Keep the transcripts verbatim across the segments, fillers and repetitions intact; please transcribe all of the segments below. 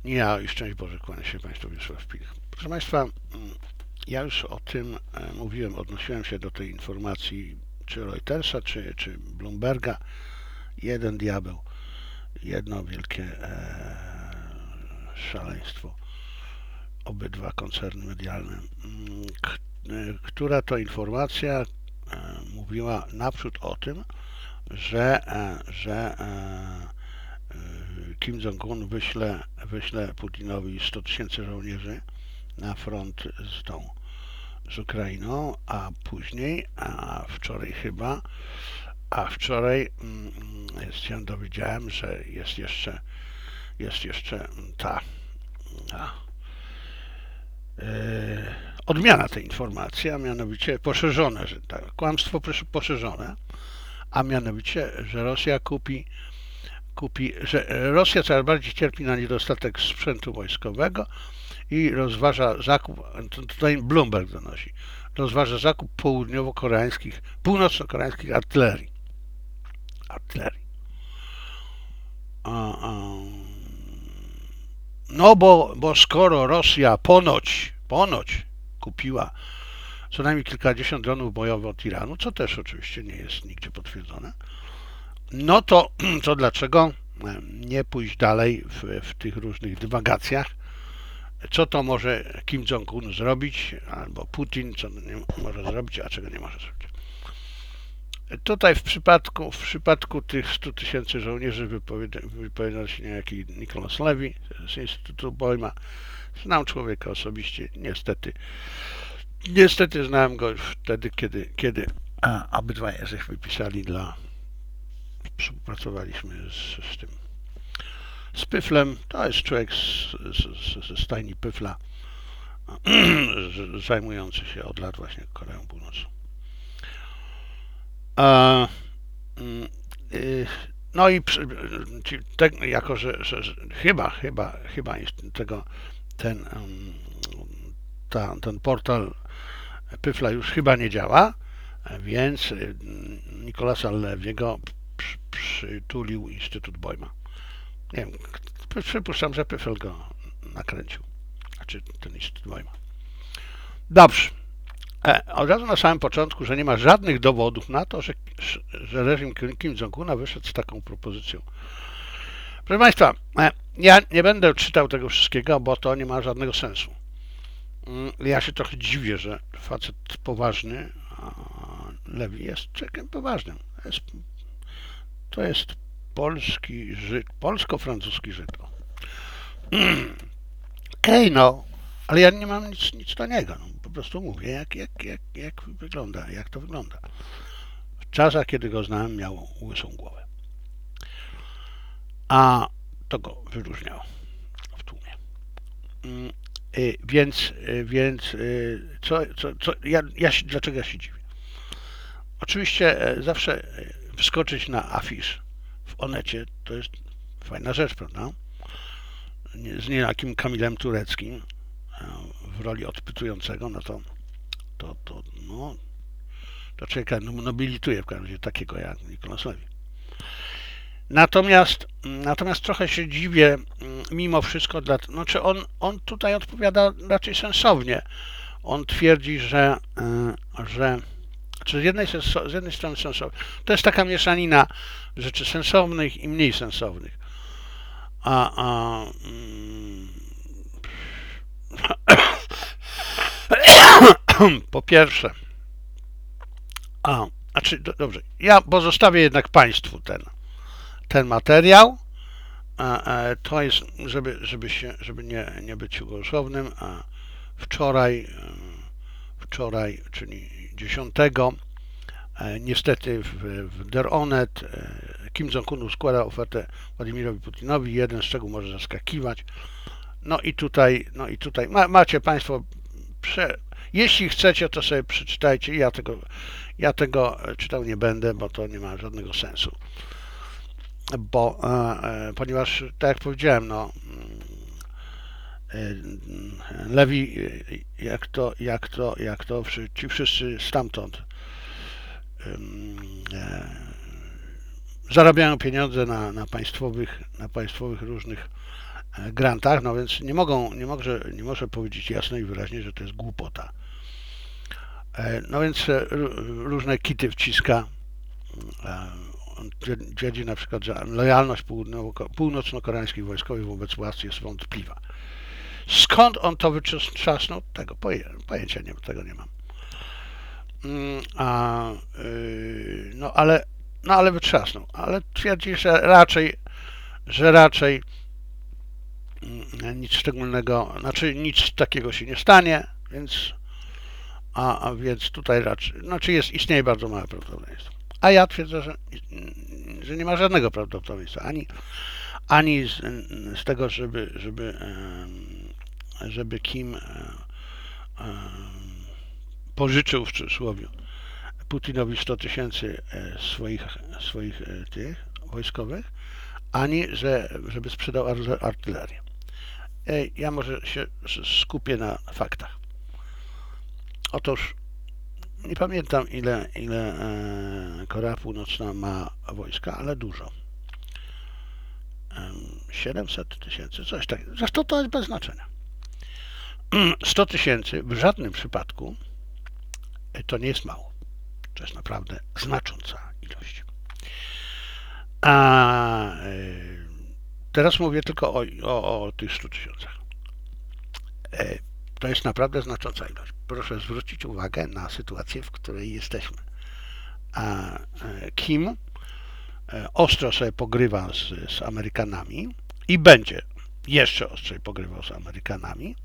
Ja i szczęść Boże, kłaniam się Państwu Wiesław Pilch. Proszę Państwa, ja już o tym mówiłem, odnosiłem się do tej informacji czy Reutersa, czy, czy Bloomberga. Jeden diabeł, jedno wielkie e, szaleństwo. Obydwa koncerny medialne. K, która to informacja e, mówiła naprzód o tym, że, e, że e, Kim Jong-un wyśle, wyśle Putinowi sto tysięcy żołnierzy na front z tą, z Ukrainą, a później, a wczoraj chyba, a wczoraj mm, się dowiedziałem, że jest jeszcze, jest jeszcze ta, ta yy, odmiana tej informacji, a mianowicie poszerzone, że tak, kłamstwo poszerzone, a mianowicie, że Rosja kupi kupi, że Rosja coraz bardziej cierpi na niedostatek sprzętu wojskowego i rozważa zakup, tutaj Bloomberg donosi, rozważa zakup południowo-koreańskich, północno-koreańskich artylerii. Artylerii. A, a, no bo, bo skoro Rosja ponoć, ponoć kupiła co najmniej kilkadziesiąt dronów bojowych od Iranu, co też oczywiście nie jest nigdzie potwierdzone, no to, to dlaczego nie pójść dalej w, w tych różnych dywagacjach, co to może Kim Jong-un zrobić, albo Putin, co nie może zrobić, a czego nie może zrobić. Tutaj w przypadku, w przypadku tych stu tysięcy żołnierzy wypowiadał się niejaki Nicholas Levy z Instytutu Bojma. Znam człowieka osobiście, niestety. Niestety znałem go już wtedy, kiedy, kiedy obydwaj żeśmy pisali dla współpracowaliśmy z, z tym z Pyflem. To jest człowiek ze stajni Pyfla, zajmujący się od lat właśnie Koreą Północną. A, y, no i przy, te, jako, że, że, że chyba, chyba, chyba tego, ten, ta, ten portal Pyfla już chyba nie działa, więc Nicolasa Lewiego przytulił Instytut Bojma. Nie wiem, przypuszczam, że Pyfel go nakręcił. Znaczy ten Instytut Bojma. Dobrze. E, od razu na samym początku, że nie ma żadnych dowodów na to, że, że reżim Kim Jong-una wyszedł z taką propozycją. Proszę Państwa, e, ja nie będę czytał tego wszystkiego, bo to nie ma żadnego sensu. Ja się trochę dziwię, że facet poważny, a Lewi jest człowiekiem poważnym. Jest, to jest polski Żyd, polsko-francuski Żyd. Ej, no, ale ja nie mam nic, nic do niego. No, po prostu mówię, jak, jak, jak, jak wygląda, jak to wygląda. W czasach, kiedy go znałem, miał łysą głowę. A to go wyróżniało w tłumie. Więc, więc co, co, co ja, ja się, dlaczego ja się dziwię? Oczywiście zawsze wskoczyć na afisz w Onecie to jest fajna rzecz, prawda? Z niejakim Kamilem Tureckim w roli odpytującego, no to to, to, no, to człowieka nobilituje w każdym razie takiego jak Nicholas Levy. Natomiast, natomiast trochę się dziwię mimo wszystko, dla, znaczy on, on tutaj odpowiada raczej sensownie. On twierdzi, że, że czy z jednej, z jednej strony sensownie, to jest taka mieszanina rzeczy sensownych i mniej sensownych. A, a, po pierwsze, a, znaczy, do, dobrze, ja pozostawię jednak Państwu ten ten materiał, to jest, żeby, żeby, się, żeby nie, nie być ugorsownym, a wczoraj, wczoraj, czyli dziesiątego, niestety w, w Der Onet Kim Jong-un składa ofertę Władimirowi Putinowi, jeden szczegół może zaskakiwać. No i tutaj, no i tutaj ma, macie Państwo, prze, jeśli chcecie, to sobie przeczytajcie, ja tego, ja tego czytał nie będę, bo to nie ma żadnego sensu. Bo e, ponieważ, tak jak powiedziałem, no e, Lewi, jak to, jak to, jak to ci wszyscy stamtąd e, zarabiają pieniądze na, na państwowych, na państwowych różnych grantach, no więc nie mogą, nie może, nie może powiedzieć jasno i wyraźnie, że to jest głupota. No więc różne kity wciska. On twierdzi na przykład, że lojalność północno-koreańskich wojskowych wobec władz jest wątpliwa. Skąd on to wyczasnął? Tego pojęcia nie, tego nie mam. A, yy, no ale, no ale wytrzasnął. Ale twierdzi, że raczej, że raczej nic szczególnego, znaczy nic takiego się nie stanie, więc, a, a więc tutaj raczej, znaczy jest, istnieje bardzo małe prawdopodobieństwo. A ja twierdzę, że, że nie ma żadnego prawdopodobieństwa, ani, ani z, z tego, żeby, żeby, żeby Kim pożyczył w cudzysłowie Putinowi sto tysięcy swoich, swoich tych wojskowych, ani że, żeby sprzedał artylerię. Ja może się skupię na faktach. Otóż nie pamiętam ile, ile Korea Północna ma wojska, ale dużo. siedemset tysięcy, coś takiego. Zresztą to jest bez znaczenia. sto tysięcy w żadnym przypadku to nie jest mało. To jest naprawdę znacząca ilość. A teraz mówię tylko o, o, o tych stu tysiącach. To jest naprawdę znacząca ilość. Proszę zwrócić uwagę na sytuację, w której jesteśmy. A Kim ostro sobie pogrywa z, z Amerykanami i będzie jeszcze ostrzej pogrywał z Amerykanami,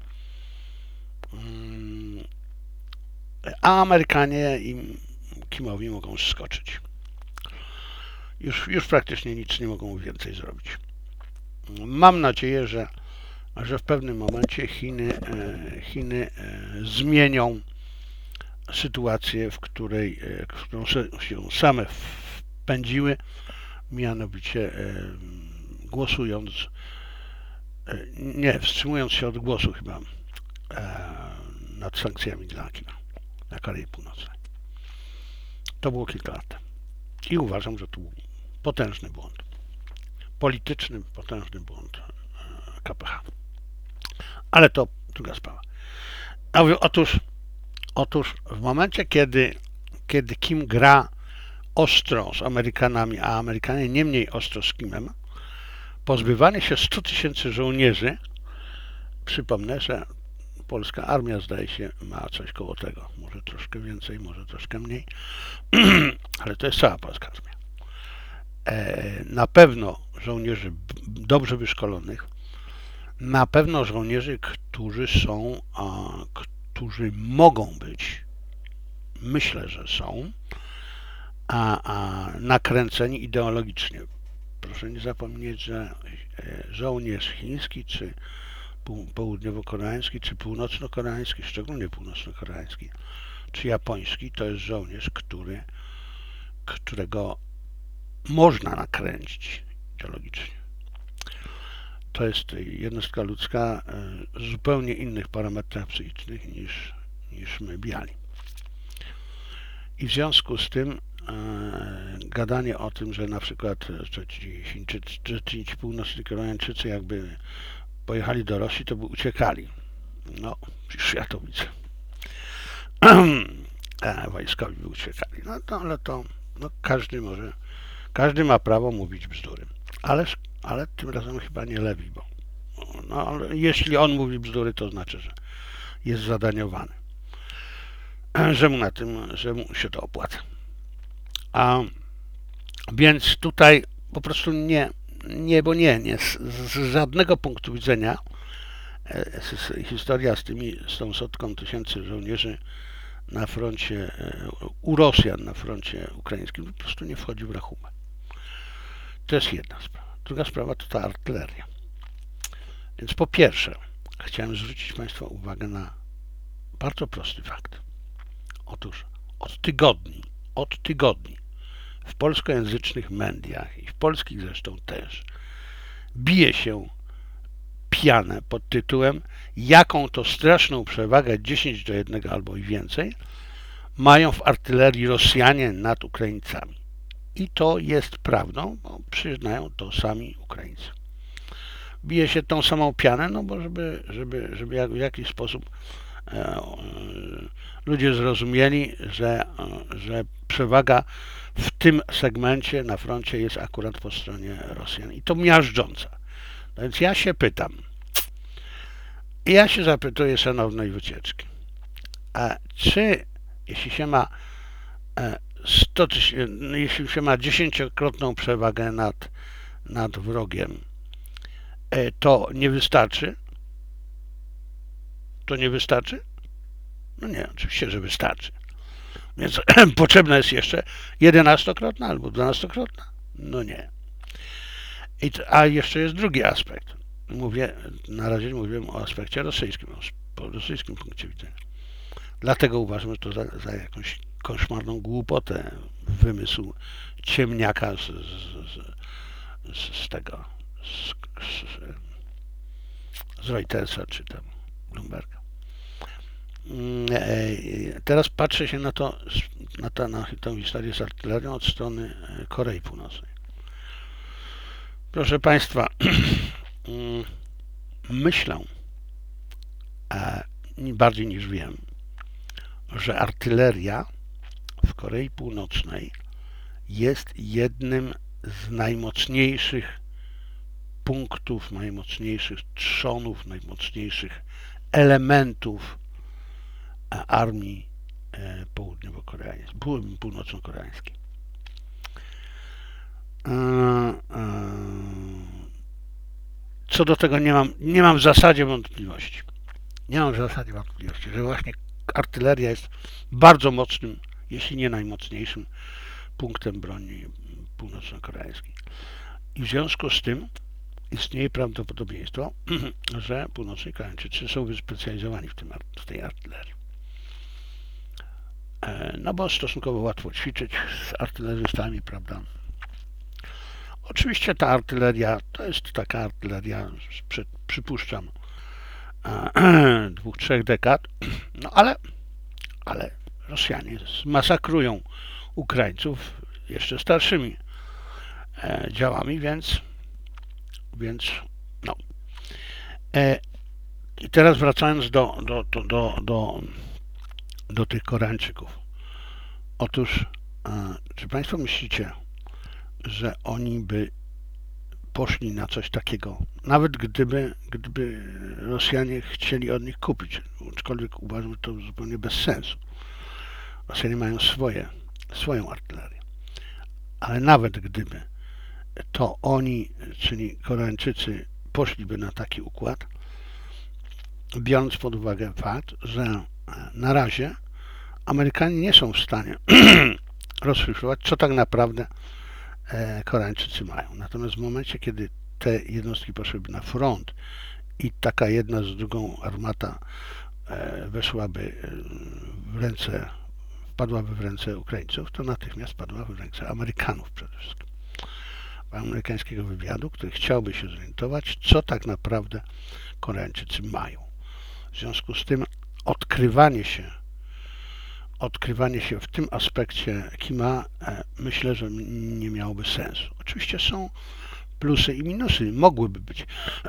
a Amerykanie im Kimowi mogą skoczyć. Już, już praktycznie nic nie mogą więcej zrobić. Mam nadzieję, że, że w pewnym momencie Chiny, Chiny zmienią sytuację, w której w którą się same wpędziły, mianowicie głosując, nie, wstrzymując się od głosu chyba nad sankcjami dla Kina, na Korei Północnej. To było kilka lat temu. I uważam, że to był potężny błąd. Polityczny, potężny błąd K P H. Ale to druga sprawa. A otóż, otóż w momencie, kiedy, kiedy Kim gra ostro z Amerykanami, a Amerykanie nie mniej ostro z Kimem, pozbywanie się stu tysięcy żołnierzy, przypomnę, że polska armia, zdaje się, ma coś koło tego. Może troszkę więcej, może troszkę mniej, ale to jest cała polska armia. Na pewno żołnierzy dobrze wyszkolonych, na pewno żołnierzy, którzy są, a, którzy mogą być, myślę, że są, a, a nakręceni ideologicznie. Proszę nie zapomnieć, że żołnierz chiński, czy południowo-koreański, czy północno-koreański, szczególnie północno-koreański, czy japoński, to jest żołnierz, który, którego można nakręcić ideologicznie. To jest jednostka ludzka z zupełnie innych parametrach psychicznych niż, niż my biali. I w związku z tym e, gadanie o tym, że na przykład że ci Chińczycy, czy ci północni Koreańczycy jakby pojechali do Rosji, to by uciekali. No, przecież ja to widzę. E, wojskowi by uciekali. No to, ale to no, każdy może, każdy ma prawo mówić bzdury. Ale, ale tym razem chyba nie Lewi, bo no, ale jeśli on mówi bzdury, to znaczy, że jest zadaniowany. Że mu na tym, że mu się to opłaca. A więc tutaj po prostu nie, nie, bo nie, nie z, z żadnego punktu widzenia historia z tymi, z tą setką tysięcy żołnierzy na froncie, u Rosjan na froncie ukraińskim po prostu nie wchodzi w rachubę. To jest jedna sprawa. Druga sprawa to ta artyleria. Więc po pierwsze, chciałem zwrócić Państwa uwagę na bardzo prosty fakt. Otóż od tygodni, od tygodni w polskojęzycznych mediach i w polskich zresztą też bije się pianę pod tytułem jaką to straszną przewagę dziesięć do jednego albo i więcej mają w artylerii Rosjanie nad Ukraińcami. I to jest prawdą, bo przyznają to sami Ukraińcy. bije się tą samą pianę, no bo żeby, żeby, żeby jak, w jakiś sposób e, ludzie zrozumieli, że, że przewaga w tym segmencie na froncie jest akurat po stronie Rosjan i to miażdżąca. No więc ja się pytam, ja się zapytuję szanownej wycieczki, a czy jeśli się ma sto tysięcy, jeśli się ma dziesięciokrotną przewagę nad, nad wrogiem, to nie wystarczy? To nie wystarczy? No nie, oczywiście, że wystarczy. Więc potrzebna jest jeszcze jedenastokrotna albo dwunastokrotna? No nie. I to, a jeszcze jest drugi aspekt. Mówię, na razie mówiłem o aspekcie rosyjskim, o rosyjskim punkcie widzenia. Dlatego uważam, że to za, za jakąś koszmarną głupotę wymysł ciemniaka z, z, z, z tego, z, z, z Reutersa czy tam Bloomberga. Teraz patrzę się na to, na, to, na tę historię z artylerią od strony Korei Północnej. Proszę Państwa, myślę, a bardziej niż wiem, że artyleria w Korei Północnej jest jednym z najmocniejszych punktów, najmocniejszych trzonów, najmocniejszych elementów armii południowo-koreańskiej, północno-koreańskiej. Co do tego nie mam, nie mam w zasadzie wątpliwości. Nie mam w zasadzie wątpliwości, że właśnie artyleria jest bardzo mocnym, jeśli nie najmocniejszym punktem broni północno-koreańskiej. I w związku z tym istnieje prawdopodobieństwo, że północni Koreańczycy są wyspecjalizowani w, tym, w tej artylerii. No bo stosunkowo łatwo ćwiczyć z artylerystami, prawda? Oczywiście ta artyleria to jest taka artyleria, przed, przypuszczam, dwóch, trzech dekad, no ale, ale Rosjanie zmasakrują Ukraińców jeszcze starszymi działami, więc, więc no. I teraz wracając do, do, do, do, do, do tych Koreańczyków. Otóż, czy Państwo myślicie, że oni by poszli na coś takiego, nawet gdyby, gdyby Rosjanie chcieli od nich kupić, aczkolwiek uważam, że to zupełnie bez sensu. Rosjanie mają swoje, swoją artylerię, ale nawet gdyby to oni, czyli Koreańczycy, poszliby na taki układ, biorąc pod uwagę fakt, że na razie Amerykanie nie są w stanie rozszyfrować, co tak naprawdę Koreańczycy mają. Natomiast w momencie, kiedy te jednostki poszłyby na front i taka jedna z drugą armata weszłaby w ręce, wpadłaby w ręce Ukraińców, to natychmiast padła w ręce Amerykanów przede wszystkim. Amerykańskiego wywiadu, który chciałby się zorientować, co tak naprawdę Koreańczycy mają. W związku z tym odkrywanie się odkrywanie się w tym aspekcie Kima, myślę, że nie miałoby sensu. Oczywiście są plusy i minusy, mogłyby być.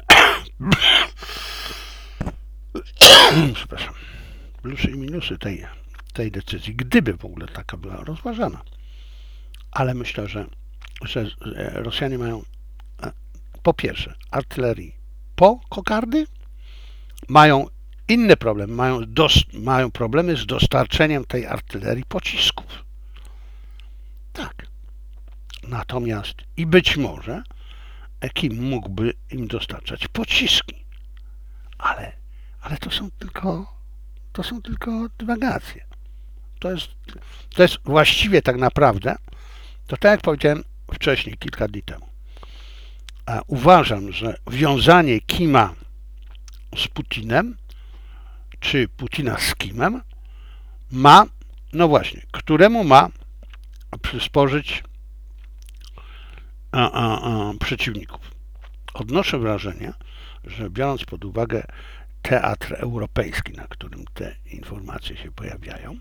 Przepraszam. Plusy i minusy tej, tej decyzji, gdyby w ogóle taka była rozważana. Ale myślę, że, że Rosjanie mają po pierwsze artylerii po kokardy, mają inny problem, mają, dos, mają problemy z dostarczeniem tej artylerii pocisków. Tak. Natomiast i być może Kim mógłby im dostarczać pociski. Ale, ale to są tylko to są tylko dywagacje. To jest, to jest właściwie tak naprawdę, to tak jak powiedziałem wcześniej, kilka dni temu. A uważam, że wiązanie Kima z Putinem czy Putina z Kimem ma, no właśnie, któremu ma przysporzyć a, a, a, przeciwników. Odnoszę wrażenie, że biorąc pod uwagę teatr europejski, na którym te informacje się pojawiają,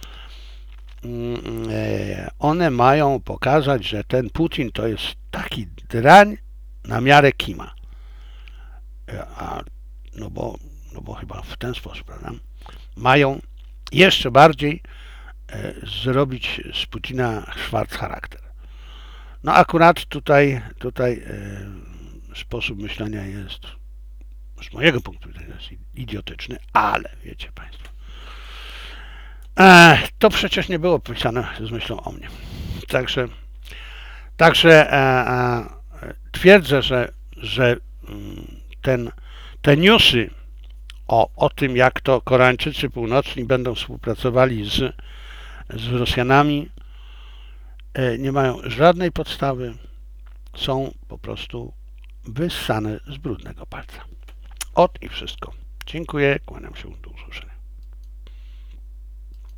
one mają pokazać, że ten Putin to jest taki drań na miarę Kima. a, no, bo, no bo chyba w ten sposób, prawda? Mają jeszcze bardziej e, zrobić z Putina szwarc charakter. No akurat tutaj, tutaj e, sposób myślenia jest z mojego punktu widzenia jest idiotyczny, ale wiecie Państwo, e, to przecież nie było pisane z myślą o mnie. Także, także e, e, twierdzę, że, że ten, te newsy o, o tym, jak to Koreańczycy Północni będą współpracowali z, z Rosjanami, e, nie mają żadnej podstawy, są po prostu wyssane z brudnego palca. Ot i wszystko. Dziękuję, kłaniam się, do usłyszenia.